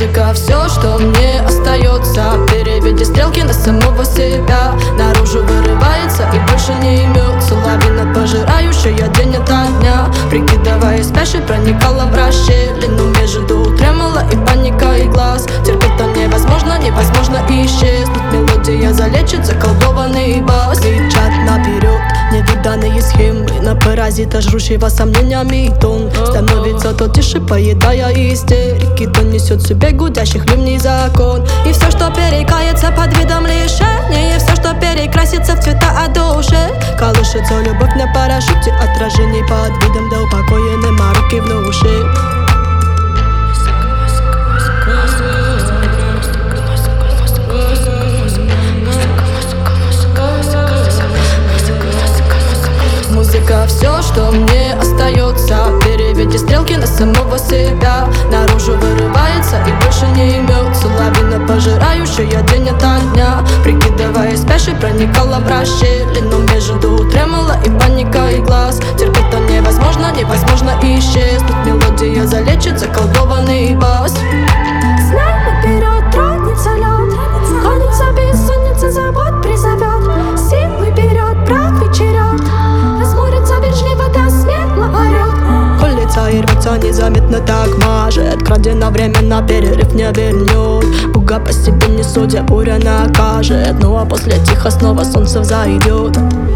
Музыка все, что мне остается. Переведи стрелки на самого себя. Наружу вырывается и больше не имется. Лавина, пожирающая день ото дня. Прикидывая спящей, проникала в расщелину между тремоло и паникой глаз. Терпеть-то невозможно, невозможно исчезнуть. Мелодия залечит заколдованный бас. Кричат наперед невиданные схемы на паразита, жрущего сомнениями тон. Становится то тише, поедая истерики. То несет в себе гудящих ливней закон. И все, что перекается под видом лишения, и все, что перекрасится в цвета от души. Колышется любовь на парашюте, отражений под видом да упокоены руки в душе. Музыка все, что мне остается. Переведи стрелки на самого себя. Наружу вырывается и больше не имется. Лавина, пожирающая день ото дня. Прикидывая спящей, проникала в расщелину между тремоло и паникой глаз. Терпеть-то невозможно, невозможно исчезнуть. Мелодия залечит заколдованный бас. Знай наперед, тронется лед. Гонится бессонница, забот призовет. Силы берет, прав черед. Разморится вежливо, да смело орет. Колется и рвется незаметно, так мажет. Крадено время на перерыв не вернет. Пуга по себе не судя, буря накажет. Ну а после тихо снова солнце взойдет.